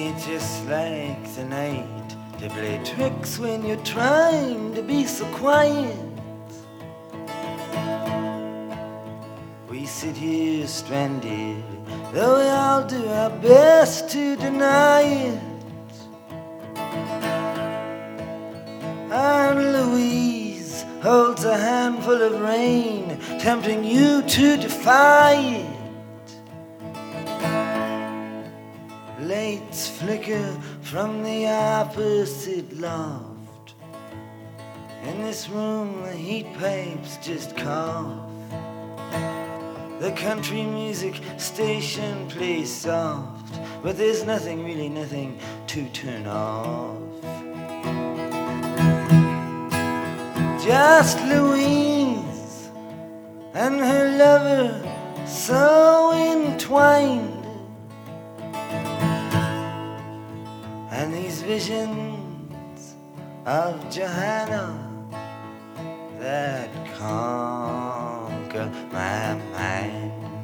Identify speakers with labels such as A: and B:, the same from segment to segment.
A: It's just like the night to play tricks when you're trying to be so quiet. We sit here stranded, though we all do our best to deny it. And Louise holds a handful of rain, tempting you to defy it. Lights flicker from the opposite loft. In this room the heat pipes just cough. The country music station plays soft, but there's nothing, really nothing to turn off. Just Louise and her lover so entwined. And these visions of Johanna that conquer my mind.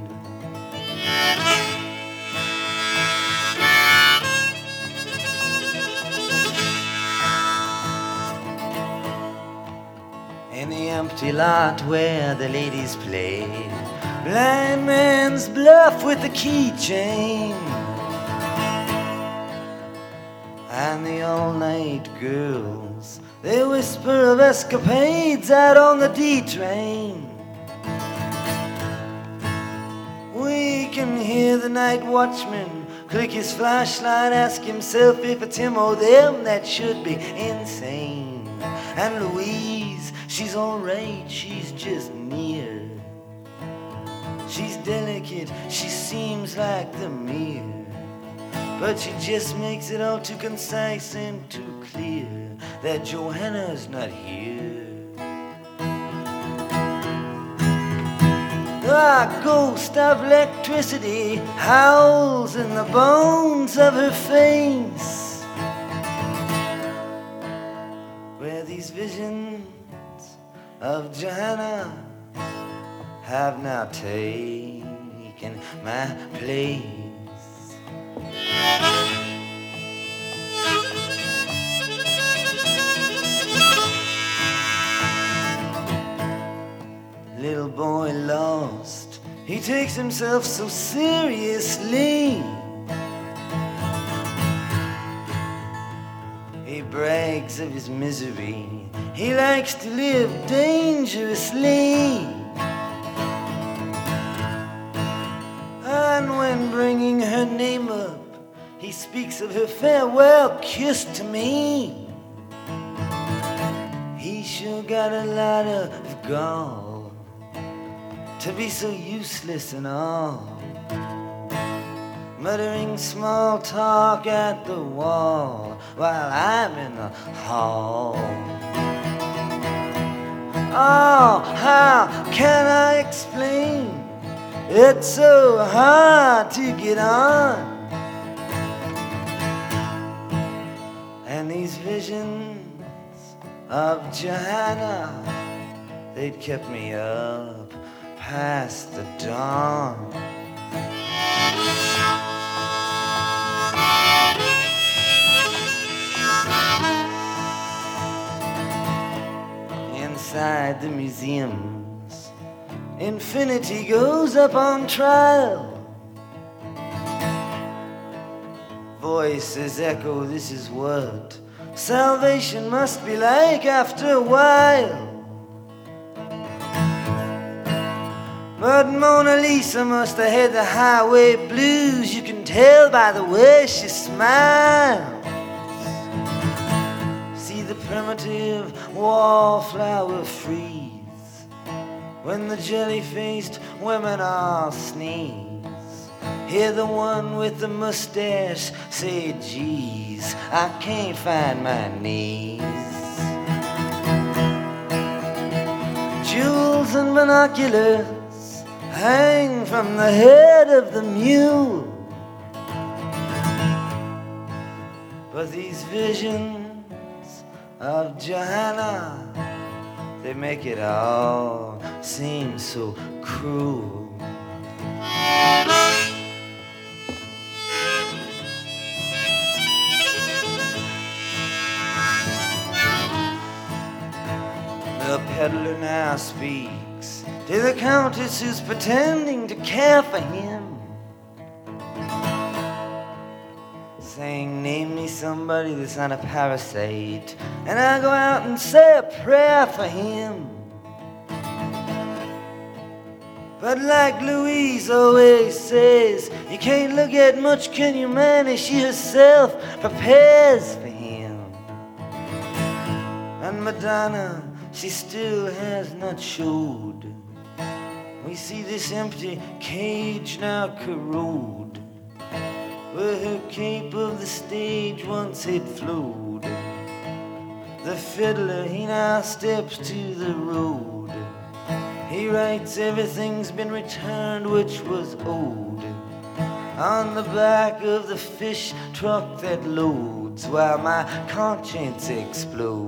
A: In the empty lot where the ladies play blind man's bluff with the keychain, and the all-night girls, they whisper of escapades out on the D-train. We can hear the night watchman click his flashlight, ask himself if it's him or them that should be insane. And Louise, she's alright, she's just near. She's delicate, she seems like the mirror, but she just makes it all too concise and too clear that Johanna's not here. The ghost of electricity howls in the bones of her face, where these visions of Johanna have now taken my place. Little boy lost, he takes himself so seriously. He brags of his misery, he likes to live dangerously. And when bringing her name up, he speaks of her farewell kiss to me. He sure got a lot of gall to be so useless and all, muttering small talk at the wall while I'm in the hall. Oh, how can I explain? It's so hard to get on. And these visions of Johanna, they'd kept me up past the dawn. Inside the museums, infinity goes up on trial. Voices echo, this is what salvation must be like after a while. But Mona Lisa must have had the highway blues. You can tell by the way she smiles. See the primitive wallflower freeze when the jelly-faced women all sneeze. Hear the one with the mustache say, geez, I can't find my knees. Jewels and binoculars hang from the head of the mule, but these visions of Johanna, they make it all seem so cruel. now speaks to the countess who's pretending to care for him, saying, name me somebody that's not a parasite, and I go out and say a prayer for him. But like Louise always says, you can't look at much, can you, man? And she herself prepares for him. And Madonna, she still has not showed. We see this empty cage now corrode, where her cape of the stage once had flowed. The fiddler, he now steps to the road. He writes everything's been returned which was owed on the back of the fish truck that loads, while my conscience explodes.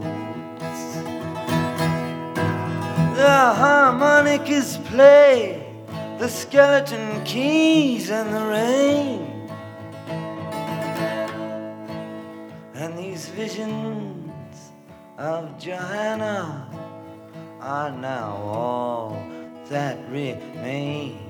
A: The harmonicas play, the skeleton keys and the rain, and these visions of Johanna are now all that remains.